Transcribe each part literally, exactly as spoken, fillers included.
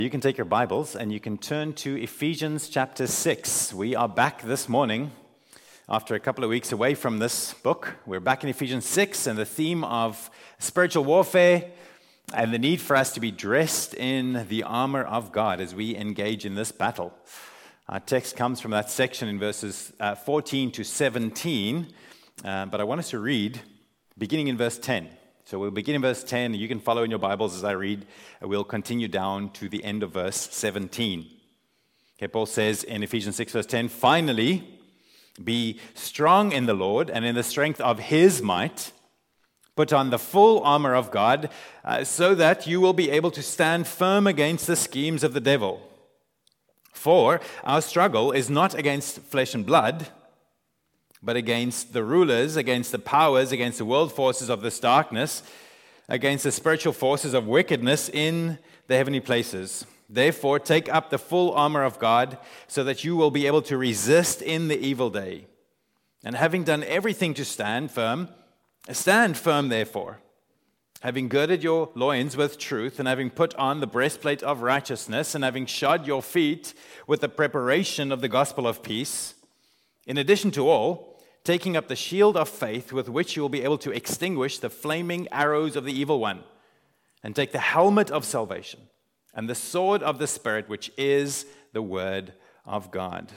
You can take your Bibles and you can turn to Ephesians chapter six. We are back this morning after a couple of weeks away from this book. We're back in Ephesians six and the theme of spiritual warfare and the need for us to be dressed in the armor of God as we engage in this battle. Our text comes from that section in verses uh, fourteen to seventeen, uh, but I want us to read beginning in verse ten. So we'll begin in verse ten. You can follow in your Bibles as I read. We'll continue down to the end of verse seventeen. Okay, Paul says in Ephesians six, verse ten, "Finally, be strong in the Lord and in the strength of his might. Put on the full armor of God uh, so that you will be able to stand firm against the schemes of the devil. For our struggle is not against flesh and blood, but against the rulers, against the powers, against the world forces of this darkness, against the spiritual forces of wickedness in the heavenly places. Therefore, take up the full armor of God so that you will be able to resist in the evil day. And having done everything to stand firm, stand firm therefore, having girded your loins with truth, and having put on the breastplate of righteousness, and having shod your feet with the preparation of the gospel of peace. In addition to all, taking up the shield of faith with which you will be able to extinguish the flaming arrows of the evil one, and take the helmet of salvation and the sword of the Spirit, which is the word of God."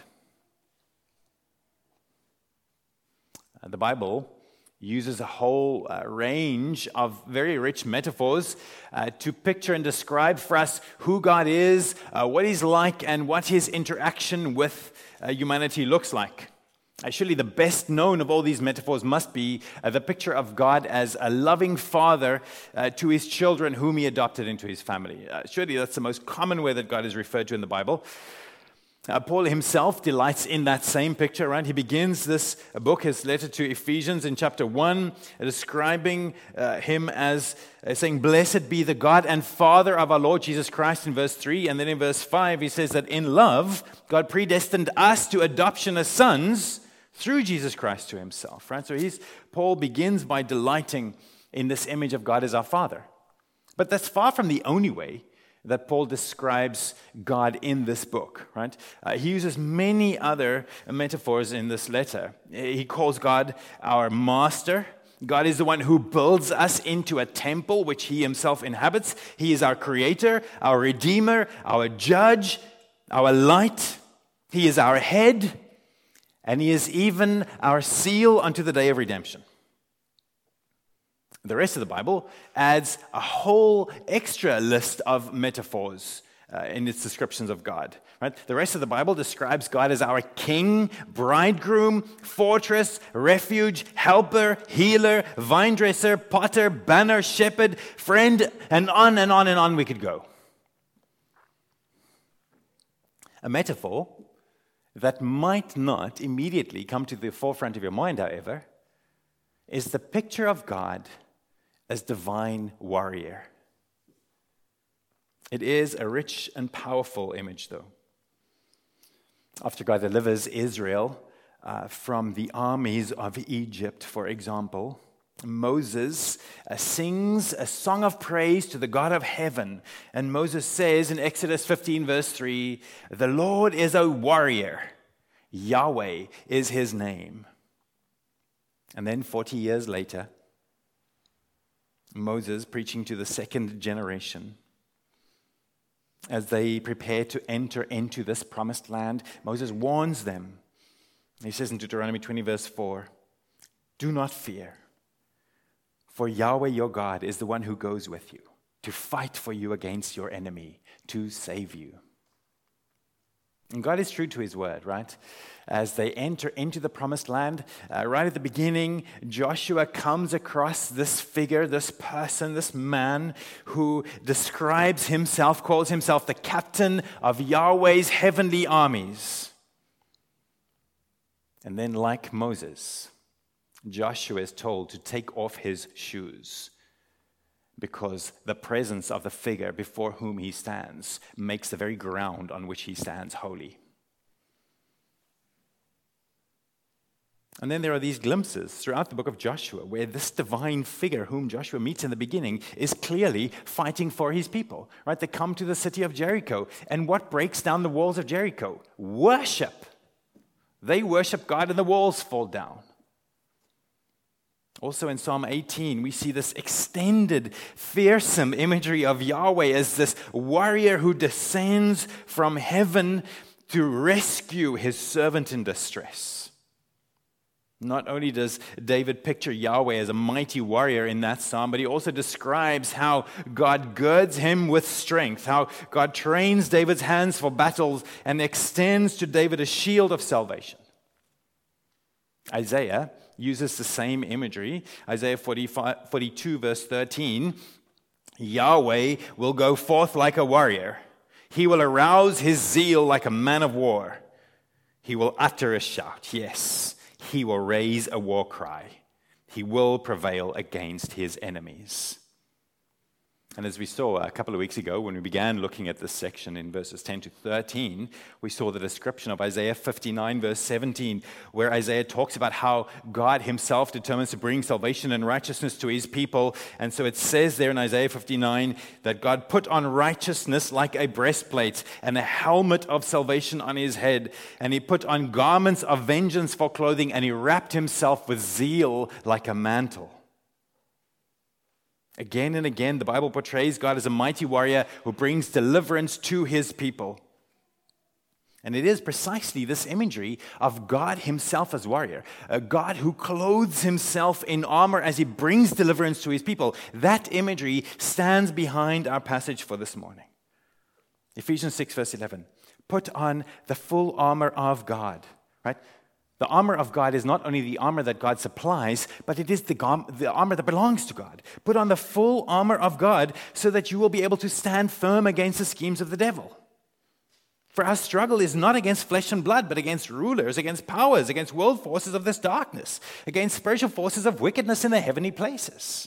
Uh, the Bible uses a whole uh, range of very rich metaphors uh, to picture and describe for us who God is, uh, what he's like, and what his interaction with uh, humanity looks like. Actually, the best known of all these metaphors must be uh, the picture of God as a loving father uh, to his children whom he adopted into his family. Uh, surely that's the most common way that God is referred to in the Bible. Uh, Paul himself delights in that same picture, right? He begins this book, his letter to Ephesians, in chapter one, uh, describing uh, him as uh, saying, "Blessed be the God and Father of our Lord Jesus Christ," in verse three. And then in verse five, he says that in love, God predestined us to adoption as sons through Jesus Christ to himself, right? So he's, Paul begins by delighting in this image of God as our Father. But that's far from the only way that Paul describes God in this book, right? Uh, he uses many other metaphors in this letter. He calls God our master. God is the one who builds us into a temple which he himself inhabits. He is our creator, our redeemer, our judge, our light. He is our head. And he is even our seal unto the day of redemption. The rest of the Bible adds a whole extra list of metaphors uh, in its descriptions of God. Right? The rest of the Bible describes God as our king, bridegroom, fortress, refuge, helper, healer, vine dresser, potter, banner, shepherd, friend, and on and on and on we could go. A metaphor that might not immediately come to the forefront of your mind, however, is the picture of God as divine warrior. It is a rich and powerful image, though. After God delivers Israel uh, from the armies of Egypt, for example, Moses uh, sings a song of praise to the God of heaven. And Moses says in Exodus fifteen, verse three, "The Lord is a warrior. Yahweh is his name." And then forty years later, Moses preaching to the second generation, as they prepare to enter into this promised land, Moses warns them. He says in Deuteronomy twenty, verse four, "Do not fear. For Yahweh your God is the one who goes with you to fight for you against your enemy, to save you." And God is true to his word, right? As they enter into the promised land, uh, right at the beginning, Joshua comes across this figure, this person, this man who describes himself, calls himself the captain of Yahweh's heavenly armies. And then, like Moses, Joshua is told to take off his shoes because the presence of the figure before whom he stands makes the very ground on which he stands holy. And then there are these glimpses throughout the book of Joshua where this divine figure whom Joshua meets in the beginning is clearly fighting for his people, right? They come to the city of Jericho. And what breaks down the walls of Jericho? Worship. They worship God and the walls fall down. Also in Psalm eighteen, we see this extended, fearsome imagery of Yahweh as this warrior who descends from heaven to rescue his servant in distress. Not only does David picture Yahweh as a mighty warrior in that psalm, but he also describes how God girds him with strength, how God trains David's hands for battles and extends to David a shield of salvation. Isaiah uses the same imagery. Isaiah forty-five, forty-two, verse thirteen, Yahweh will go forth like a warrior. He will arouse his zeal like a man of war. He will utter a shout, yes. He will raise a war cry. He will prevail against his enemies. And as we saw a couple of weeks ago when we began looking at this section in verses ten to thirteen, we saw the description of Isaiah fifty-nine, verse seventeen, where Isaiah talks about how God himself determines to bring salvation and righteousness to his people. And so it says there in Isaiah fifty-nine that God put on righteousness like a breastplate and a helmet of salvation on his head. And he put on garments of vengeance for clothing, and he wrapped himself with zeal like a mantle. Again and again, the Bible portrays God as a mighty warrior who brings deliverance to his people. And it is precisely this imagery of God himself as warrior, a God who clothes himself in armor as he brings deliverance to his people. That imagery stands behind our passage for this morning. Ephesians six, verse eleven. Put on the full armor of God, right? The armor of God is not only the armor that God supplies, but it is the, gom- the armor that belongs to God. Put on the full armor of God so that you will be able to stand firm against the schemes of the devil. For our struggle is not against flesh and blood, but against rulers, against powers, against world forces of this darkness, against spiritual forces of wickedness in the heavenly places.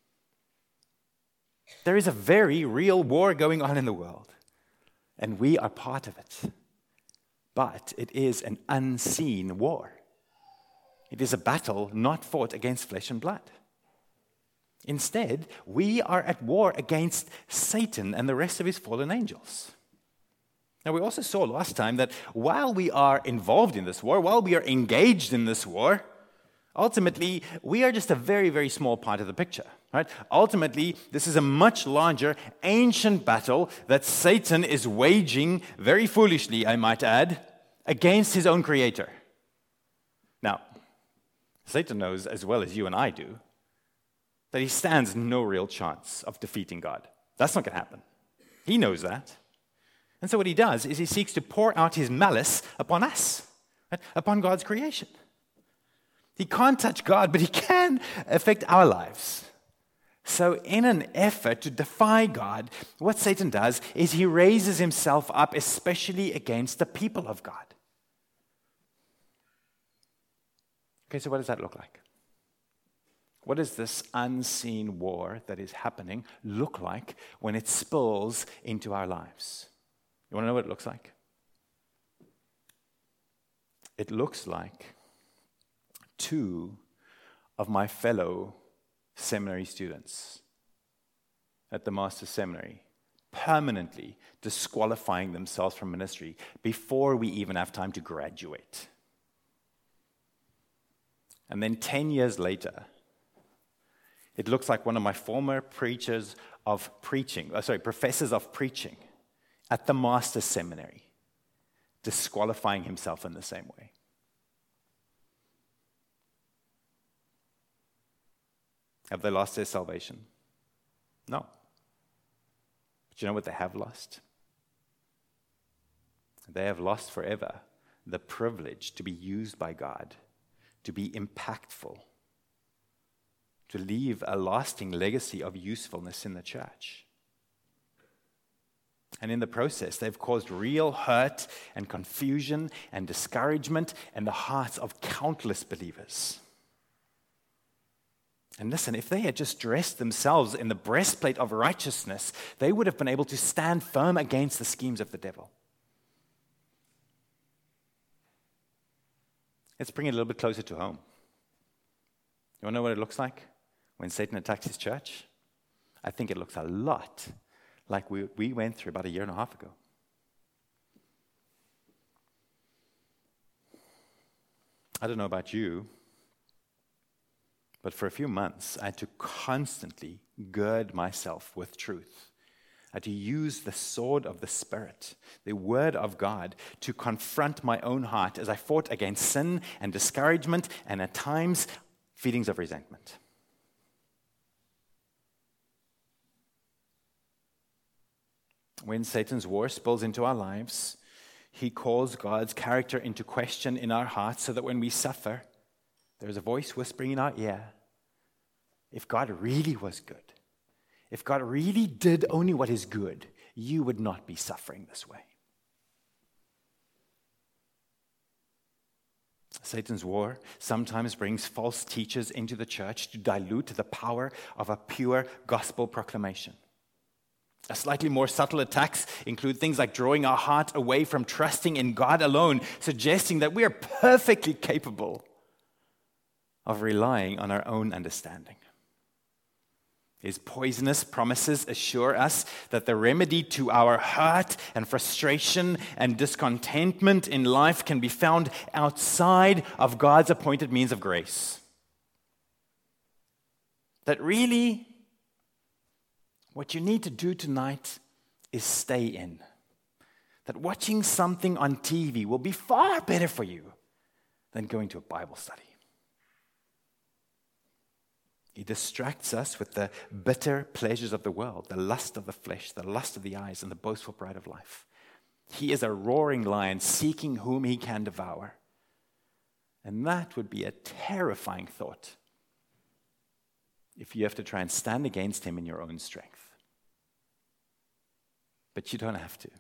There is a very real war going on in the world, and we are part of it. But it is an unseen war. It is a battle not fought against flesh and blood. Instead, we are at war against Satan and the rest of his fallen angels. Now, we also saw last time that while we are involved in this war, while we are engaged in this war, ultimately, we are just a very, very small part of the picture. Right? Ultimately, this is a much larger, ancient battle that Satan is waging, very foolishly, I might add, against his own creator. Now, Satan knows as well as you and I do that he stands no real chance of defeating God. That's not going to happen. He knows that. And so what he does is he seeks to pour out his malice upon us, right? Upon God's creation. He can't touch God, but he can affect our lives. So in an effort to defy God, what Satan does is he raises himself up, especially against the people of God. Okay, so what does that look like? What does this unseen war that is happening look like when it spills into our lives? You want to know what it looks like? It looks like two of my fellow seminary students at the Master's Seminary permanently disqualifying themselves from ministry before we even have time to graduate. And then ten years later, it looks like one of my former preachers of preaching, uh, sorry, professors of preaching at the Master's Seminary disqualifying himself in the same way. Have they lost their salvation? No. But you know what they have lost? They have lost forever the privilege to be used by God, to be impactful, to leave a lasting legacy of usefulness in the church. And in the process, they've caused real hurt and confusion and discouragement in the hearts of countless believers. And listen, if they had just dressed themselves in the breastplate of righteousness, they would have been able to stand firm against the schemes of the devil. Let's bring it a little bit closer to home. You want to know what it looks like when Satan attacks his church? I think it looks a lot like we, we went through about a year and a half ago. I don't know about you, but for a few months, I had to constantly gird myself with truth. I had to use the sword of the Spirit, the Word of God, to confront my own heart as I fought against sin and discouragement and at times feelings of resentment. When Satan's war spills into our lives, he calls God's character into question in our hearts so that when we suffer, there's a voice whispering in our ear, if God really was good, if God really did only what is good, you would not be suffering this way. Satan's war sometimes brings false teachers into the church to dilute the power of a pure gospel proclamation. A slightly more subtle attacks include things like drawing our heart away from trusting in God alone, suggesting that we are perfectly capable of relying on our own understanding. His poisonous promises assure us that the remedy to our hurt and frustration and discontentment in life can be found outside of God's appointed means of grace. That really, what you need to do tonight is stay in. That watching something on T V will be far better for you than going to a Bible study. He distracts us with the bitter pleasures of the world, the lust of the flesh, the lust of the eyes, and the boastful pride of life. He is a roaring lion seeking whom he can devour. And that would be a terrifying thought if you have to try and stand against him in your own strength. But you don't have to.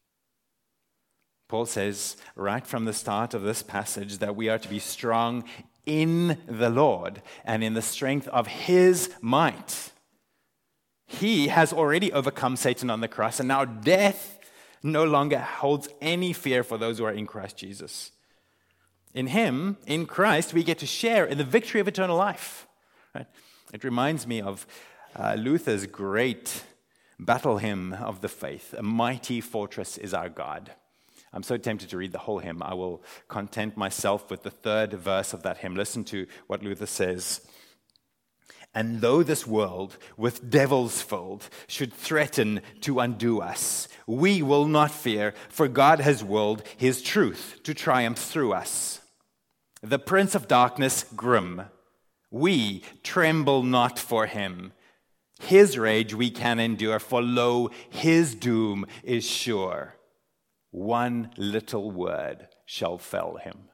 Paul says right from the start of this passage that we are to be strong in the Lord and in the strength of his might. He has already overcome Satan on the cross, and now death no longer holds any fear for those who are in Christ Jesus. In him, in Christ, we get to share in the victory of eternal life. Right? It reminds me of uh, Luther's great battle hymn of the faith, "A mighty fortress is our God." I'm so tempted to read the whole hymn. I will content myself with the third verse of that hymn. Listen to what Luther says. "And though this world with devils filled should threaten to undo us, we will not fear, for God has willed his truth to triumph through us. The prince of darkness grim, we tremble not for him. His rage we can endure, for lo, his doom is sure. One little word shall fell him."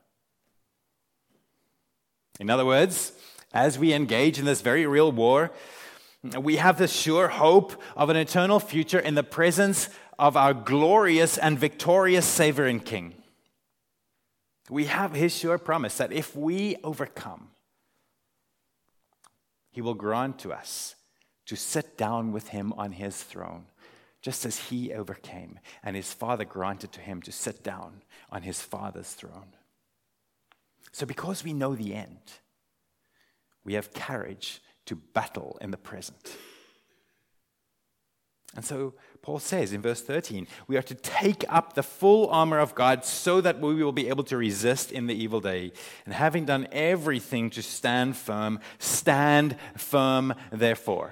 In other words, as we engage in this very real war, we have the sure hope of an eternal future in the presence of our glorious and victorious Savior and King. We have his sure promise that if we overcome, he will grant to us to sit down with him on his throne, just as he overcame, and his Father granted to him to sit down on his Father's throne. So because we know the end, we have courage to battle in the present. And so Paul says in verse thirteen, we are to take up the full armor of God so that we will be able to resist in the evil day. And having done everything to stand firm, stand firm therefore.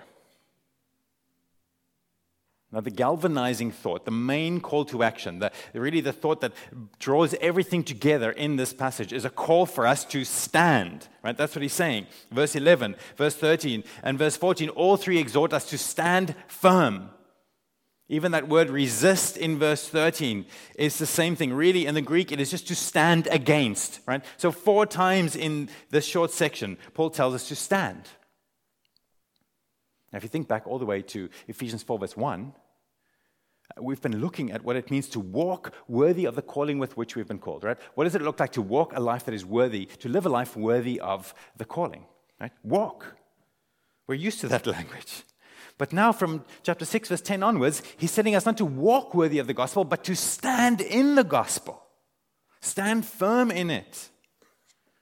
Now, the galvanizing thought, the main call to action, the, really the thought that draws everything together in this passage is a call for us to stand. Right? That's what he's saying. Verse eleven, verse thirteen, and verse fourteen, all three exhort us to stand firm. Even that word resist in verse thirteen is the same thing. Really, in the Greek, it is just to stand against. Right? So four times in this short section, Paul tells us to stand. Now, if you think back all the way to Ephesians four, verse one, we've been looking at what it means to walk worthy of the calling with which we've been called, right? What does it look like to walk a life that is worthy, to live a life worthy of the calling, right? Walk. We're used to that language. But now from chapter six, verse ten onwards, he's telling us not to walk worthy of the gospel, but to stand in the gospel. Stand firm in it.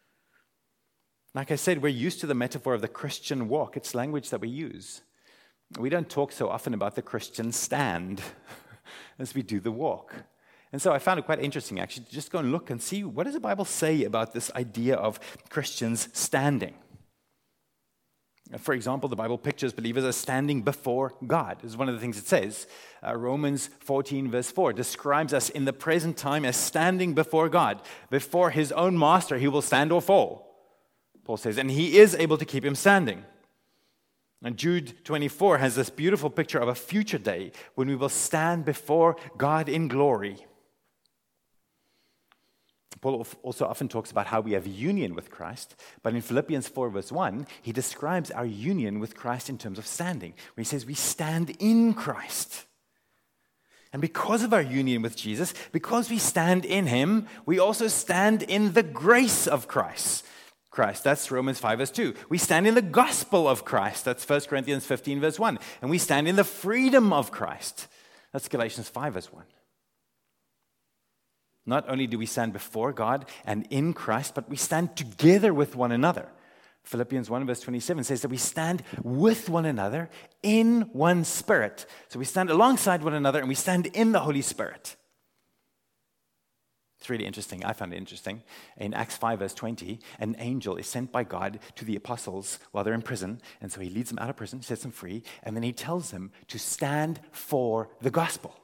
Like I said, we're used to the metaphor of the Christian walk. It's language that we use. We don't talk so often about the Christian stand as we do the walk. And so I found it quite interesting, actually, to just go and look and see what does the Bible say about this idea of Christians standing. For example, the Bible pictures believers as standing before God. This is one of the things it says. Uh, Romans fourteen, verse four, describes us in the present time as standing before God. Before his own master, he will stand or fall, Paul says, and he is able to keep him standing. And Jude twenty-four has this beautiful picture of a future day when we will stand before God in glory. Paul also often talks about how we have union with Christ, but in Philippians four, verse one, he describes our union with Christ in terms of standing, where he says we stand in Christ. And because of our union with Jesus, because we stand in him, we also stand in the grace of Christ. Christ, that's Romans five, verse two. We stand in the gospel of Christ, that's First Corinthians fifteen, verse one. And we stand in the freedom of Christ, that's Galatians five, verse one. Not only do we stand before God and in Christ, but we stand together with one another. Philippians one, verse twenty-seven says that we stand with one another in one spirit. So we stand alongside one another and we stand in the Holy Spirit. It's really interesting. I found it interesting. In Acts five, verse twenty, an angel is sent by God to the apostles while they're in prison. And so he leads them out of prison, sets them free, and then he tells them to stand for the gospel.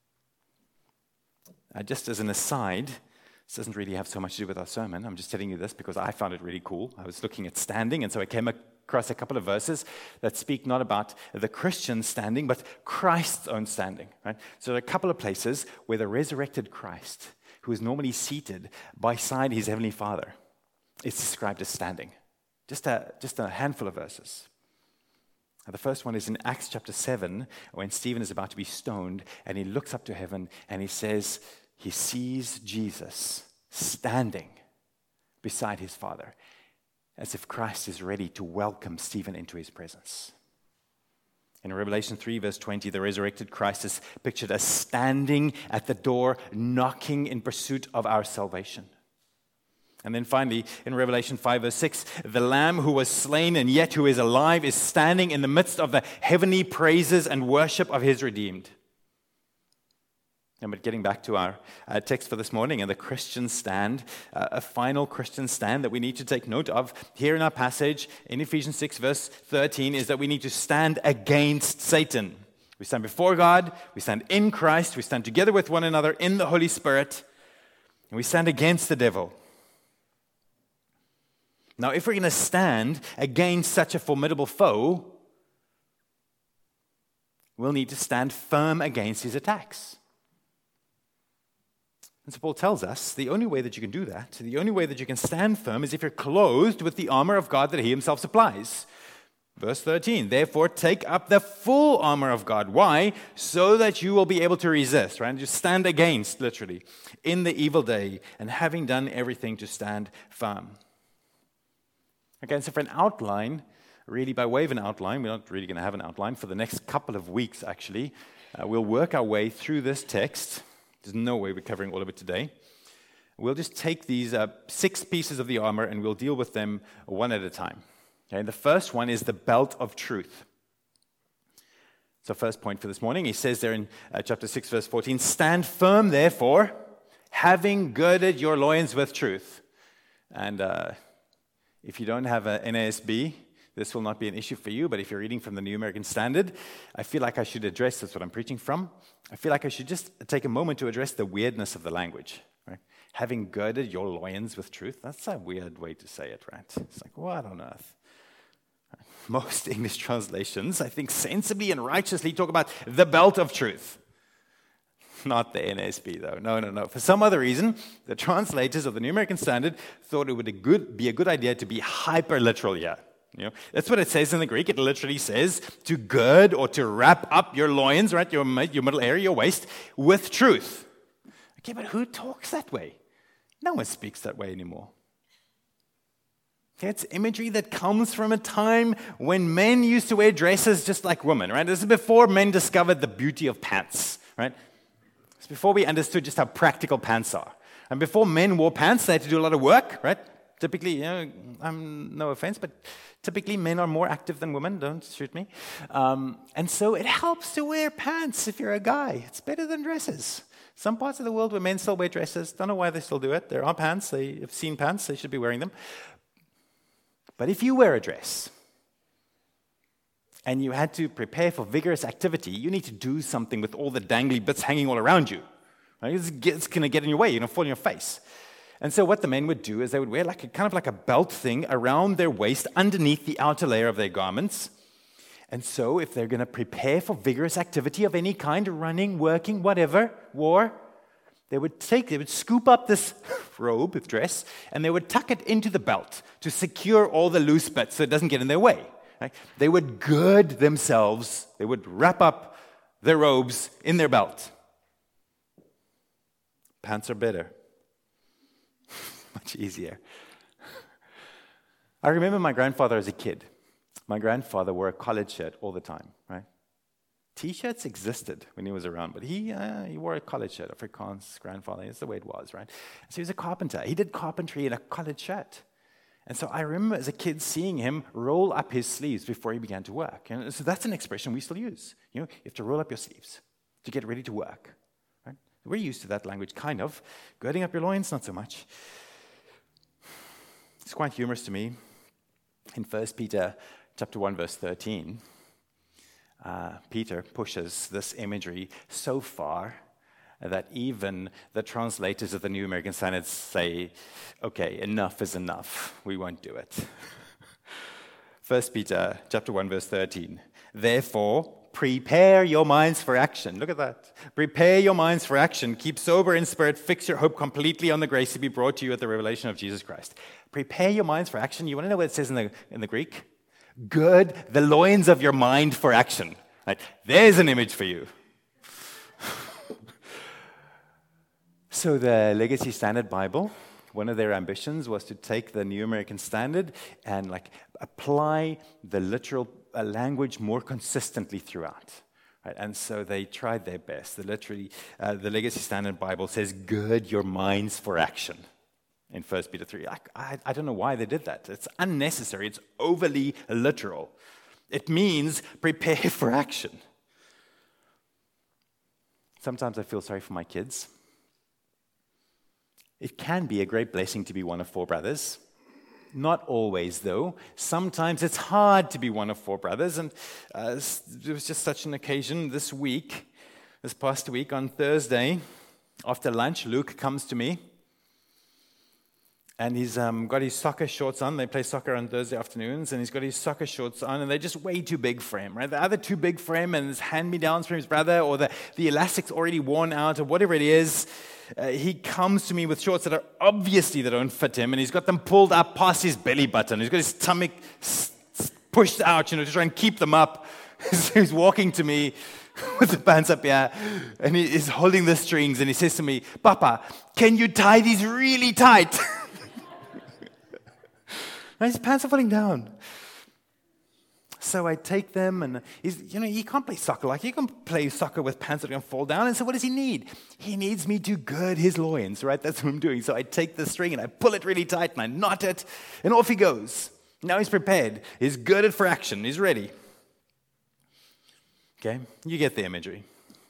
Uh, just as an aside, this doesn't really have so much to do with our sermon. I'm just telling you this because I found it really cool. I was looking at standing, and so I came across a couple of verses that speak not about the Christian standing, but Christ's own standing. Right? So there are a couple of places where the resurrected Christ, who is normally seated beside his heavenly Father, is described as standing. Just a, just a handful of verses. The first one is in Acts chapter seven, when Stephen is about to be stoned, and he looks up to heaven, and he says he sees Jesus standing beside his Father, as if Christ is ready to welcome Stephen into his presence. In Revelation three, verse twenty, the resurrected Christ is pictured as standing at the door, knocking in pursuit of our salvation. And then finally, in Revelation five, verse six, the Lamb who was slain and yet who is alive is standing in the midst of the heavenly praises and worship of his redeemed. And but getting back to our uh, text for this morning and the Christian stand, uh, a final Christian stand that we need to take note of here in our passage in Ephesians six, verse thirteen, is that we need to stand against Satan. We stand before God, we stand in Christ, we stand together with one another in the Holy Spirit, and we stand against the devil. Now, if we're going to stand against such a formidable foe, we'll need to stand firm against his attacks. And so Paul tells us the only way that you can do that, the only way that you can stand firm is if you're clothed with the armor of God that he himself supplies. Verse thirteen, therefore take up the full armor of God. Why? So that you will be able to resist, right? Just stand against, literally, in the evil day, and having done everything to stand firm. Okay, so for an outline, really by way of an outline, we're not really going to have an outline for the next couple of weeks, actually. Uh, we'll work our way through this text. There's no way we're covering all of it today. We'll just take these uh, six pieces of the armor and we'll deal with them one at a time. Okay, the first one is the belt of truth. So first point for this morning, he says there in uh, chapter six, verse fourteen, stand firm, therefore, having girded your loins with truth. And uh, if you don't have an N A S B, this will not be an issue for you, but if you're reading from the New American Standard, I feel like I should address, that's what I'm preaching from, I feel like I should just take a moment to address the weirdness of the language. Right? Having girded your loins with truth, that's a weird way to say it, right? It's like, what on earth? Most English translations, I think, sensibly and righteously talk about the belt of truth. Not the N A S B, though. No, no, no. For some other reason, the translators of the New American Standard thought it would a good, be a good idea to be hyper-literal here. You know, that's what it says in the Greek. It literally says to gird or to wrap up your loins, right, your, your middle area, your waist, with truth. Okay, but who talks that way? No one speaks that way anymore. Okay, it's imagery that comes from a time when men used to wear dresses just like women, right? This is before men discovered the beauty of pants, right? It's before we understood just how practical pants are. And before men wore pants, they had to do a lot of work, right? Typically, you know, um, no offense, but typically men are more active than women. Don't shoot me. Um, and so it helps to wear pants if you're a guy. It's better than dresses. Some parts of the world where men still wear dresses, don't know why they still do it. There are pants. They have seen pants. They should be wearing them. But if you wear a dress and you had to prepare for vigorous activity, you need to do something with all the dangly bits hanging all around you. Right? It's, it's going to get in your way. You're going to fall on your face. And so what the men would do is they would wear like a kind of like a belt thing around their waist underneath the outer layer of their garments. And so if they're going to prepare for vigorous activity of any kind, running, working, whatever, war, they would take, they would scoop up this robe, this dress, and they would tuck it into the belt to secure all the loose bits so it doesn't get in their way. Right? They would gird themselves, they would wrap up their robes in their belt. Pants are better. Much easier. I remember my grandfather as a kid. My grandfather wore a collared shirt all the time, right? T-shirts existed when he was around, but he uh, he wore a collared shirt. Afrikaans grandfather, that's the way it was, right? So he was a carpenter. He did carpentry in a collared shirt. And so I remember as a kid seeing him roll up his sleeves before he began to work. And so that's an expression we still use. You know, you have to roll up your sleeves to get ready to work. Right? We're used to that language, kind of. Girding up your loins, not so much. It's quite humorous to me. In First Peter chapter one, verse thirteen, uh, Peter pushes this imagery so far that even the translators of the New American Standard say, okay, enough is enough. We won't do it. First Peter chapter one, verse thirteen. Therefore, prepare your minds for action. Look at that. Prepare your minds for action. Keep sober in spirit. Fix your hope completely on the grace to be brought to you at the revelation of Jesus Christ. Prepare your minds for action. You want to know what it says in the, in the Greek? Gird the loins of your mind for action. Right? There's an image for you. So the Legacy Standard Bible, one of their ambitions was to take the New American Standard and like apply the literal uh, language more consistently throughout. Right? And so they tried their best. The literally, uh, the Legacy Standard Bible says, "Gird your minds for action." In First Peter three. I, I, I don't know why they did that. It's unnecessary. It's overly literal. It means prepare for action. Sometimes I feel sorry for my kids. It can be a great blessing to be one of four brothers. Not always, though. Sometimes it's hard to be one of four brothers. And uh, there was just such an occasion this week, this past week on Thursday, after lunch, Luke comes to me. And he's um, got his soccer shorts on. They play soccer on Thursday afternoons. And he's got his soccer shorts on. And they're just way too big for him, right? They're either too big for him and it's hand-me-downs from his brother, or the, the elastic's already worn out, or whatever it is. Uh, he comes to me with shorts that are obviously that don't fit him. And he's got them pulled up past his belly button. He's got his stomach pushed out, you know, to try and keep them up. So he's walking to me with the pants up here. And he is holding the strings. And he says to me, "Papa, can you tie these really tight?" And his pants are falling down. So I take them, and he's, you know, he can't play soccer like he can play soccer with pants that are going to fall down. And so what does he need? He needs me to gird his loins, right? That's what I'm doing. So I take the string and I pull it really tight and I knot it, and off he goes. Now he's prepared. He's girded for action. He's ready. Okay, you get the imagery.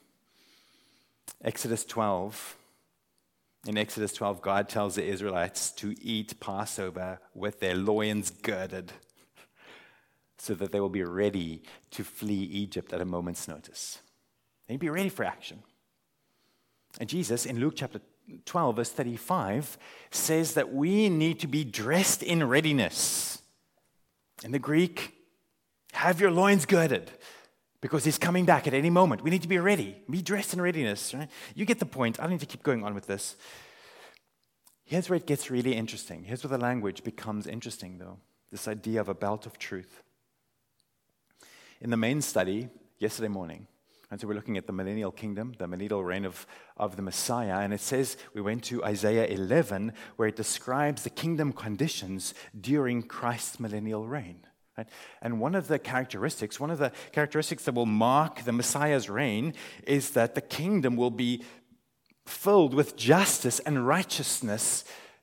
Exodus twelve. In Exodus twelve, God tells the Israelites to eat Passover with their loins girded so that they will be ready to flee Egypt at a moment's notice. They'll be ready for action. And Jesus, in Luke chapter twelve, verse thirty-five, says that we need to be dressed in readiness. In the Greek, have your loins girded, because he's coming back at any moment. We need to be ready. Be dressed in readiness. Right? You get the point. I don't need to keep going on with this. Here's where it gets really interesting. Here's where the language becomes interesting, though. This idea of a belt of truth. In the main study yesterday morning, and so we're looking at the millennial kingdom, the millennial reign of, of the Messiah, and it says, we went to Isaiah eleven, where it describes the kingdom conditions during Christ's millennial reign. Right? And one of the characteristics, one of the characteristics that will mark the Messiah's reign is that the kingdom will be filled with justice and righteousness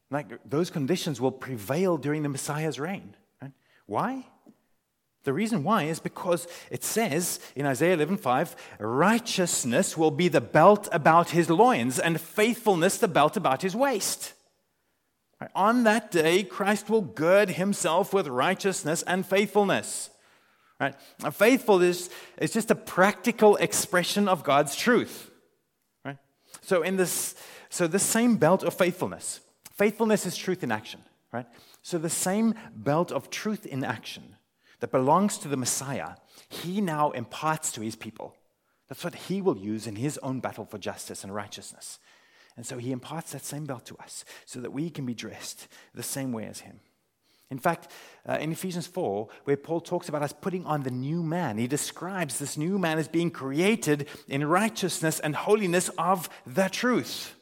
Like those conditions will prevail during the Messiah's reign. Right? Why? The reason why is because it says in Isaiah eleven five, righteousness will be the belt about his loins and faithfulness the belt about his waist. Right? On that day, Christ will gird himself with righteousness and faithfulness. Right? Now, faithful is, is just a practical expression of God's truth. Right? So in this, so the same belt of faithfulness. Faithfulness is truth in action, right? So the same belt of truth in action that belongs to the Messiah, he now imparts to his people. That's what he will use in his own battle for justice and righteousness. And so he imparts that same belt to us so that we can be dressed the same way as him. In fact, uh, in Ephesians four, where Paul talks about us putting on the new man, he describes this new man as being created in righteousness and holiness of the truth.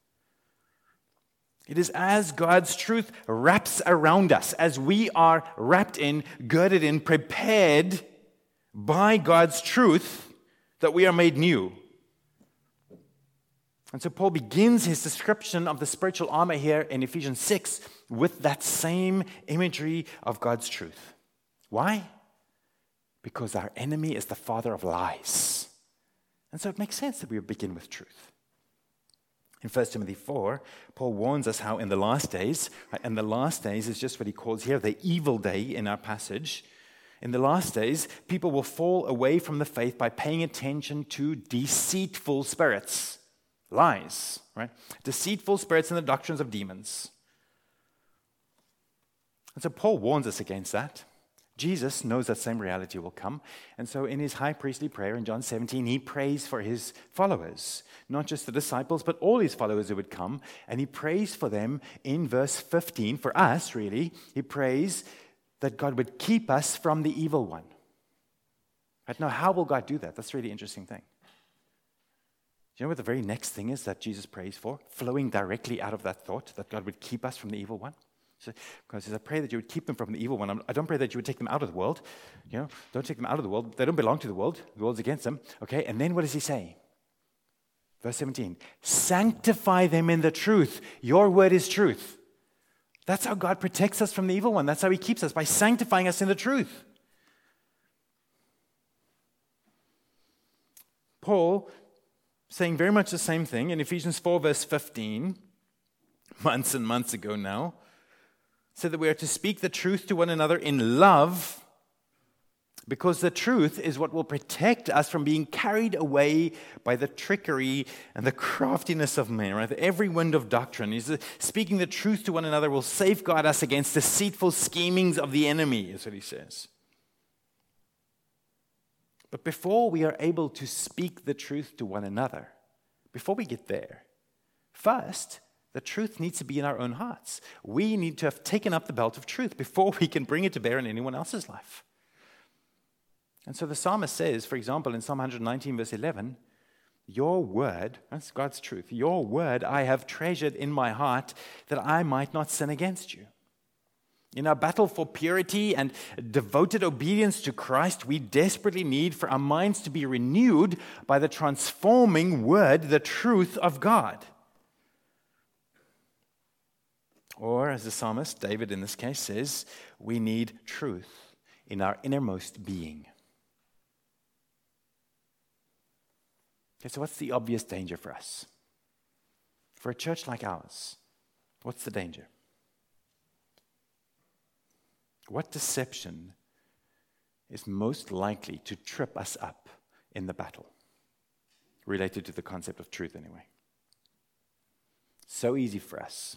It is as God's truth wraps around us, as we are wrapped in, girded in, prepared by God's truth, that we are made new. And so Paul begins his description of the spiritual armor here in Ephesians six with that same imagery of God's truth. Why? Because our enemy is the father of lies. And so it makes sense that we begin with truth. In First Timothy four, Paul warns us how in the last days, right, and the last days is just what he calls here the evil day in our passage. In the last days, people will fall away from the faith by paying attention to deceitful spirits, lies, right? Deceitful spirits and the doctrines of demons. And so Paul warns us against that. Jesus knows that same reality will come. And so in his high priestly prayer in John seventeen, he prays for his followers, not just the disciples, but all his followers who would come. And he prays for them in verse fifteen, for us really, he prays that God would keep us from the evil one. Right? Now, how will God do that? That's a really interesting thing. Do you know what the very next thing is that Jesus prays for? Flowing directly out of that thought, that God would keep us from the evil one. So God says, I pray that you would keep them from the evil one. I don't pray that you would take them out of the world. You know, don't take them out of the world. They don't belong to the world. The world's against them. Okay, and then what does he say? Verse seventeen, sanctify them in the truth. Your word is truth. That's how God protects us from the evil one. That's how he keeps us, by sanctifying us in the truth. Paul, saying very much the same thing in Ephesians four, verse fifteen, months and months ago now, said that we are to speak the truth to one another in love, because the truth is what will protect us from being carried away by the trickery and the craftiness of men. Right? Every wind of doctrine is speaking the truth to one another will safeguard us against deceitful schemings of the enemy, is what he says. But before we are able to speak the truth to one another, before we get there, first, the truth needs to be in our own hearts. We need to have taken up the belt of truth before we can bring it to bear in anyone else's life. And so the psalmist says, for example, in Psalm one nineteen, verse eleven, your word, that's God's truth, your word I have treasured in my heart that I might not sin against you. In our battle for purity and devoted obedience to Christ, we desperately need for our minds to be renewed by the transforming word, the truth of God. Or, as the psalmist, David in this case, says, we need truth in our innermost being. Okay, so what's the obvious danger for us? For a church like ours, what's the danger? What deception is most likely to trip us up in the battle? Related to the concept of truth, anyway. So easy for us.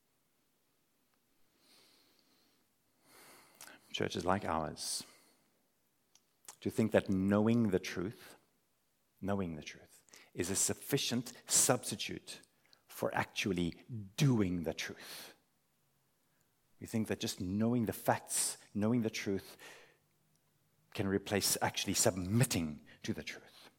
Churches like ours, to think that knowing the truth, knowing the truth, is a sufficient substitute for actually doing the truth. We think that just knowing the facts, knowing the truth, can replace actually submitting to the truth.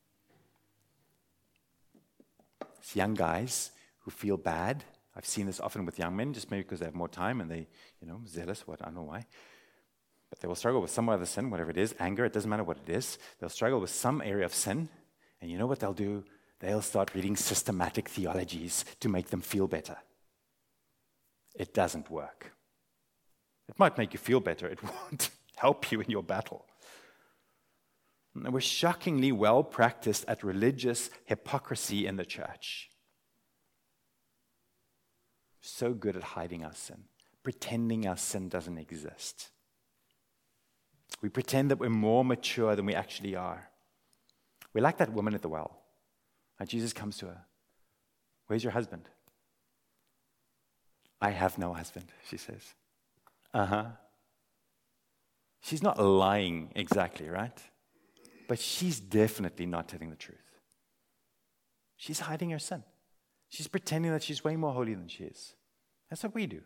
It's young guys who feel bad. I've seen this often with young men, just maybe because they have more time and they, you know, zealous, what, I don't know why. But they will struggle with some other sin, whatever it is, anger, it doesn't matter what it is. They'll struggle with some area of sin, and you know what they'll do? They'll start reading systematic theologies to make them feel better. it doesn't work. It might make you feel better. It won't help you in your battle. And we're shockingly well practiced at religious hypocrisy in the church. So good at hiding our sin, pretending our sin doesn't exist. We pretend that we're more mature than we actually are. We're like that woman at the well. And Jesus comes to her. Where's your husband? I have no husband, she says. Uh-huh. She's not lying exactly, right? But she's definitely not telling the truth. She's hiding her sin. She's pretending that she's way more holy than she is. That's what we do.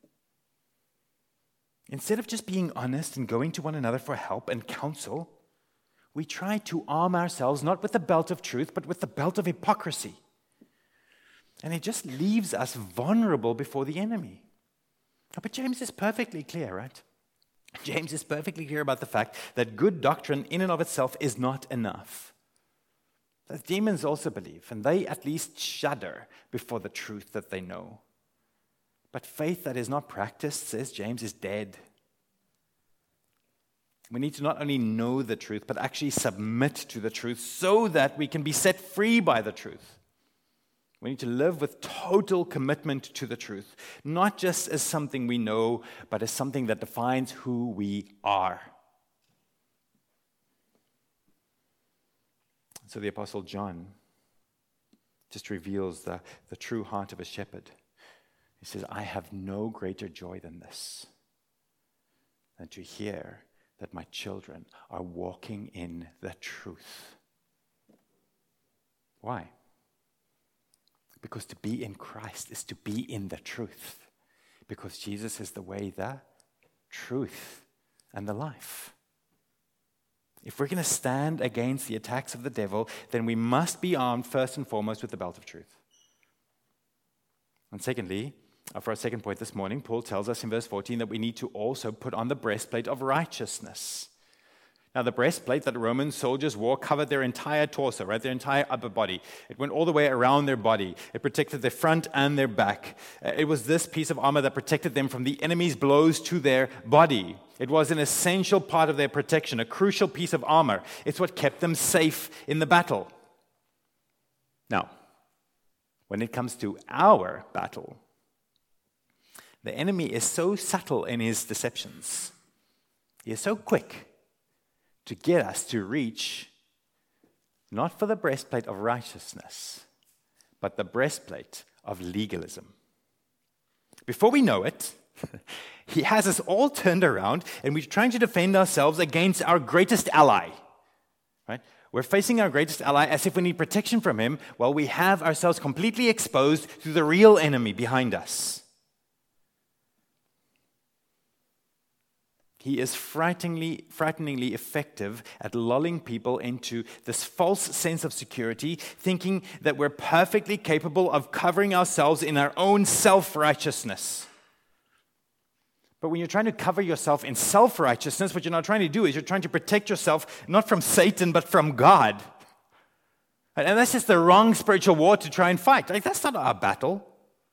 Instead of just being honest and going to one another for help and counsel, we try to arm ourselves not with the belt of truth, but with the belt of hypocrisy. And it just leaves us vulnerable before the enemy. But James is perfectly clear, right? James is perfectly clear about the fact that good doctrine in and of itself is not enough. The demons also believe, and they at least shudder before the truth that they know. But faith that is not practiced, says James, is dead. We need to not only know the truth, but actually submit to the truth so that we can be set free by the truth. We need to live with total commitment to the truth, not just as something we know, but as something that defines who we are. So the Apostle John just reveals the, the true heart of a shepherd. He says, I have no greater joy than this, than to hear that my children are walking in the truth. Why? Because to be in Christ is to be in the truth. Because Jesus is the way, the truth, and the life. If we're going to stand against the attacks of the devil, then we must be armed first and foremost with the belt of truth. And secondly, for our second point this morning, Paul tells us in verse fourteen that we need to also put on the breastplate of righteousness. Now, the breastplate that Roman soldiers wore covered their entire torso, right? Their entire upper body. It went all the way around their body. It protected their front and their back. It was this piece of armor that protected them from the enemy's blows to their body. It was an essential part of their protection, a crucial piece of armor. It's what kept them safe in the battle. Now, when it comes to our battle, the enemy is so subtle in his deceptions. He is so quick to get us to reach not for the breastplate of righteousness, but the breastplate of legalism. Before we know it, he has us all turned around and we're trying to defend ourselves against our greatest ally. Right? We're facing our greatest ally as if we need protection from him while we have ourselves completely exposed to the real enemy behind us. He is frighteningly, frighteningly effective at lulling people into this false sense of security, thinking that we're perfectly capable of covering ourselves in our own self-righteousness. But when you're trying to cover yourself in self-righteousness, what you're not trying to do is you're trying to protect yourself not from Satan, but from God. And that's just the wrong spiritual war to try and fight. Like, that's not our battle.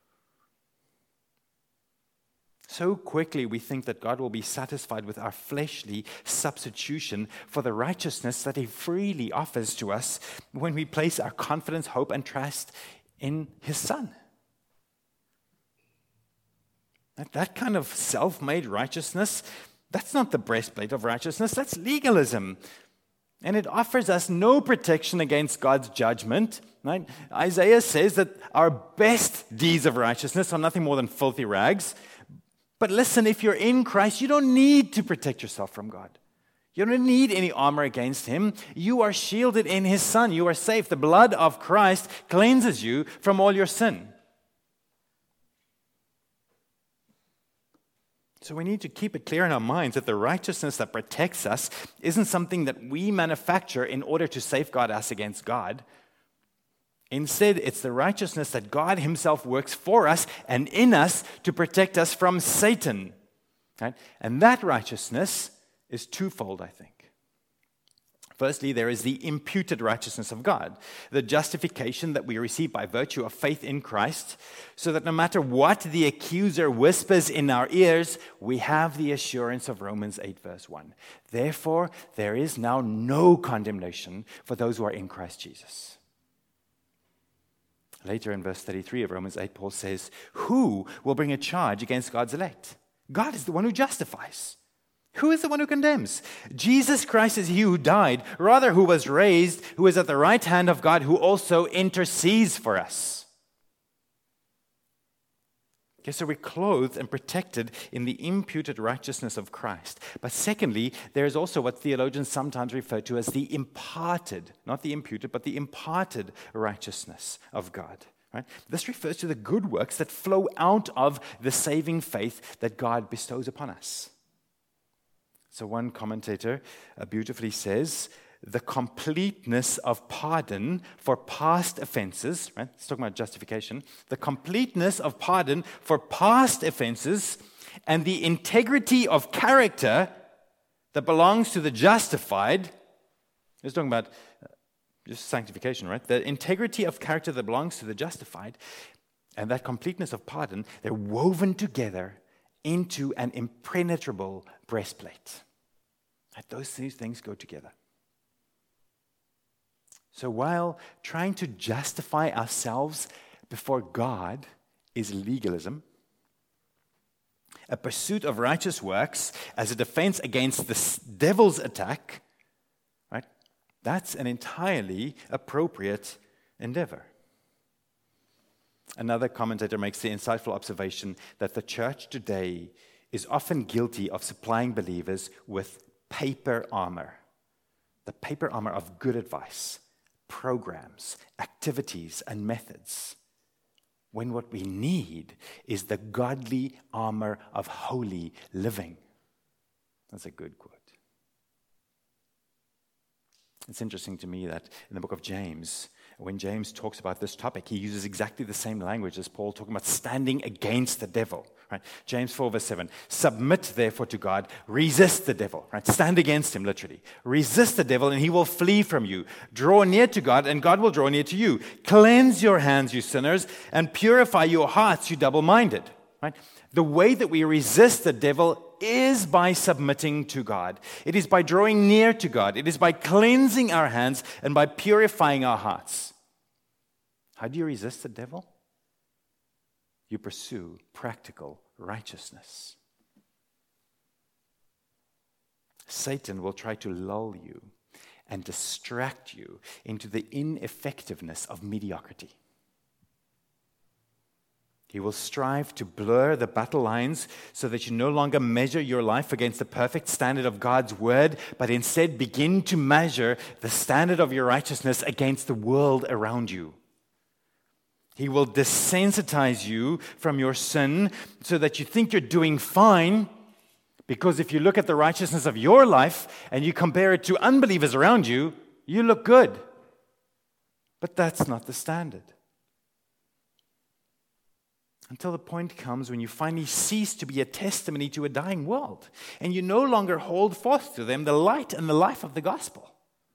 So quickly we think that God will be satisfied with our fleshly substitution for the righteousness that he freely offers to us when we place our confidence, hope, and trust in his Son. That, that kind of self-made righteousness, that's not the breastplate of righteousness, that's legalism. And it offers us no protection against God's judgment. Right? Isaiah says that our best deeds of righteousness are nothing more than filthy rags. But listen, if you're in Christ, you don't need to protect yourself from God. You don't need any armor against him. You are shielded in his Son. You are safe. The blood of Christ cleanses you from all your sin. So we need to keep it clear in our minds that the righteousness that protects us isn't something that we manufacture in order to safeguard us against God. Instead, it's the righteousness that God himself works for us and in us to protect us from Satan. Right? And that righteousness is twofold, I think. Firstly, there is the imputed righteousness of God, the justification that we receive by virtue of faith in Christ, so that no matter what the accuser whispers in our ears, we have the assurance of Romans eight, verse one. Therefore, there is now no condemnation for those who are in Christ Jesus. Later in verse thirty-three of Romans eight, Paul says, who will bring a charge against God's elect? God is the one who justifies. Who is the one who condemns? Jesus Christ is he who died, rather who was raised, who is at the right hand of God, who also intercedes for us. Okay, so we're clothed and protected in the imputed righteousness of Christ. But secondly, there is also what theologians sometimes refer to as the imparted, not the imputed, but the imparted righteousness of God. Right? This refers to the good works that flow out of the saving faith that God bestows upon us. So one commentator uh, beautifully says, the completeness of pardon for past offenses, right? It's talking about justification. The completeness of pardon for past offenses and the integrity of character that belongs to the justified. It's talking about uh, just sanctification, right? The integrity of character that belongs to the justified and that completeness of pardon, they're woven together into an impenetrable breastplate. Right? Those two things go together. So while trying to justify ourselves before God is legalism, a pursuit of righteous works as a defense against the devil's attack, right? That's an entirely appropriate endeavor. Another commentator makes the insightful observation that the church today is often guilty of supplying believers with paper armor, the paper armor of good advice, programs, activities, and methods, when what we need is the godly armor of holy living. That's a good quote. It's interesting to me that in the book of James, when James talks about this topic, he uses exactly the same language as Paul, talking about standing against the devil. Right? James four, verse seven, submit therefore to God, resist the devil. Right? Stand against him, literally. Resist the devil and he will flee from you. Draw near to God and God will draw near to you. Cleanse your hands, you sinners, and purify your hearts, you double-minded. Right? The way that we resist the devil is by submitting to God. It is by drawing near to God. It is by cleansing our hands and by purifying our hearts. How do you resist the devil? You pursue practical righteousness. Satan will try to lull you and distract you into the ineffectiveness of mediocrity. He will strive to blur the battle lines so that you no longer measure your life against the perfect standard of God's word, but instead begin to measure the standard of your righteousness against the world around you. He will desensitize you from your sin so that you think you're doing fine, because if you look at the righteousness of your life and you compare it to unbelievers around you, you look good. But that's not the standard. Until the point comes when you finally cease to be a testimony to a dying world, and you no longer hold forth to them the light and the life of the gospel.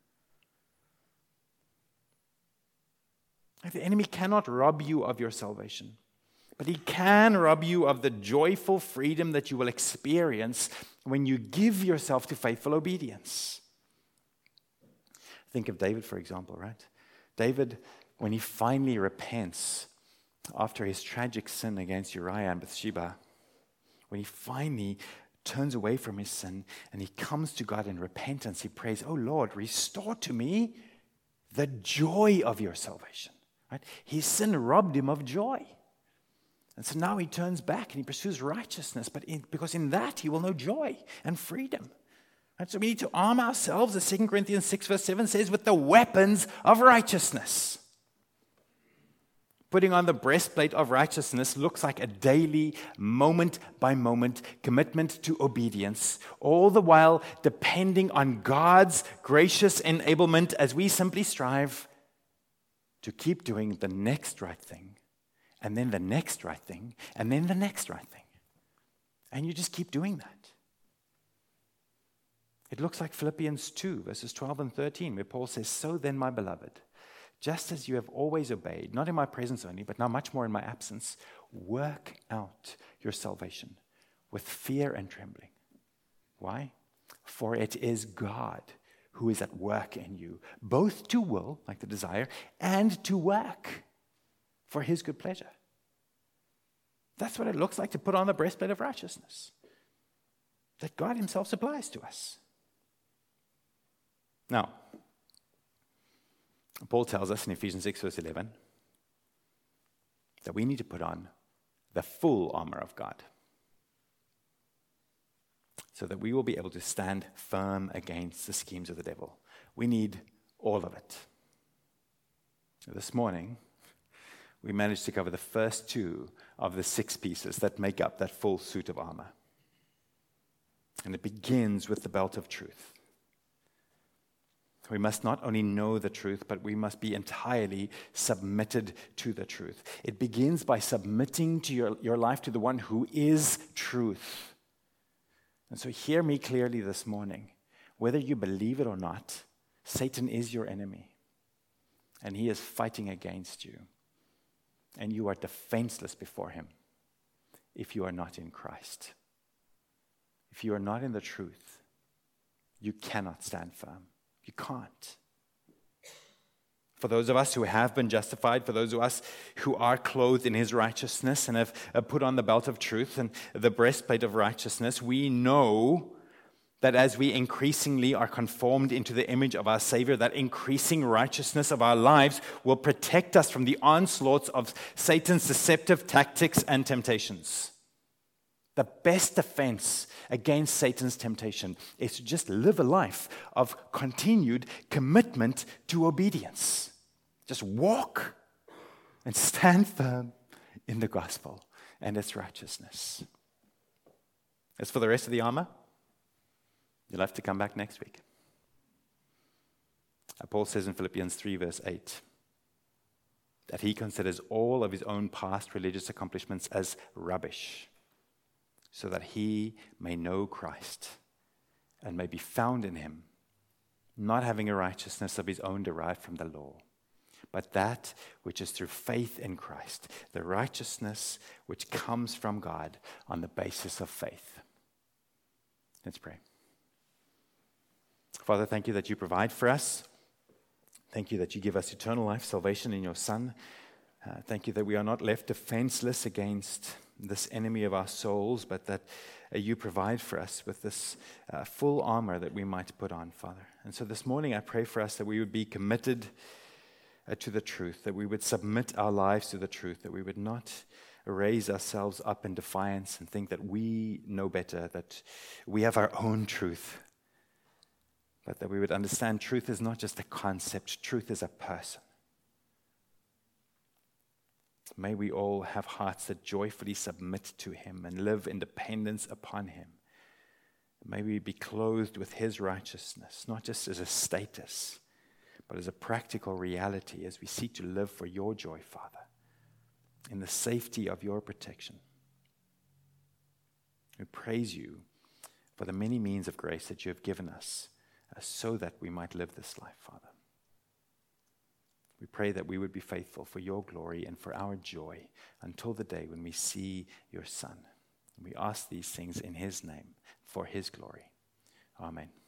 The enemy cannot rob you of your salvation, but he can rob you of the joyful freedom that you will experience when you give yourself to faithful obedience. Think of David, for example, right? David, when he finally repents after his tragic sin against Uriah and Bathsheba, when he finally turns away from his sin and he comes to God in repentance, he prays, "Oh Lord, restore to me the joy of your salvation." Right? His sin robbed him of joy. And so now he turns back and he pursues righteousness, but in, because in that he will know joy and freedom. Right? So we need to arm ourselves, as Second Corinthians six verse seven says, with the weapons of righteousness. Putting on the breastplate of righteousness looks like a daily, moment-by-moment commitment to obedience, all the while depending on God's gracious enablement as we simply strive to keep doing the next right thing, and then the next right thing, and then the next right thing. And you just keep doing that. It looks like Philippians two, verses twelve and thirteen, where Paul says, "So then, my beloved, just as you have always obeyed, not in my presence only, but now much more in my absence, work out your salvation with fear and trembling." Why? "For it is God who is at work in you, both to will," like the desire, "and to work for his good pleasure." That's what it looks like to put on the breastplate of righteousness that God himself supplies to us. Now, Paul tells us in Ephesians six, verse eleven, that we need to put on the full armor of God so that we will be able to stand firm against the schemes of the devil. We need all of it. This morning, we managed to cover the first two of the six pieces that make up that full suit of armor. And it begins with the belt of truth. We must not only know the truth, but we must be entirely submitted to the truth. It begins by submitting to your, your life to the one who is truth. And so hear me clearly this morning. Whether you believe it or not, Satan is your enemy. And he is fighting against you. And you are defenseless before him if you are not in Christ. If you are not in the truth, you cannot stand firm. You can't. For those of us who have been justified, for those of us who are clothed in his righteousness and have put on the belt of truth and the breastplate of righteousness, we know that as we increasingly are conformed into the image of our Savior, that increasing righteousness of our lives will protect us from the onslaughts of Satan's deceptive tactics and temptations. The best defense against Satan's temptation is to just live a life of continued commitment to obedience. Just walk and stand firm in the gospel and its righteousness. As for the rest of the armor, you'll have to come back next week. Paul says in Philippians three, verse eight, that he considers all of his own past religious accomplishments as rubbish, so that he may know Christ and may be found in him, not having a righteousness of his own derived from the law, but that which is through faith in Christ, the righteousness which comes from God on the basis of faith. Let's pray. Father, thank you that you provide for us. Thank you that you give us eternal life, salvation in your Son. Uh, thank you that we are not left defenseless against this enemy of our souls, but that uh, you provide for us with this uh, full armor that we might put on, Father. And so this morning I pray for us that we would be committed uh, to the truth, that we would submit our lives to the truth, that we would not raise ourselves up in defiance and think that we know better, that we have our own truth, but that we would understand truth is not just a concept, truth is a person. May we all have hearts that joyfully submit to him and live in dependence upon him. May we be clothed with his righteousness, not just as a status, but as a practical reality as we seek to live for your joy, Father, in the safety of your protection. We praise you for the many means of grace that you have given us uh, so that we might live this life, Father. We pray that we would be faithful for your glory and for our joy until the day when we see your Son. We ask these things in his name for his glory. Amen.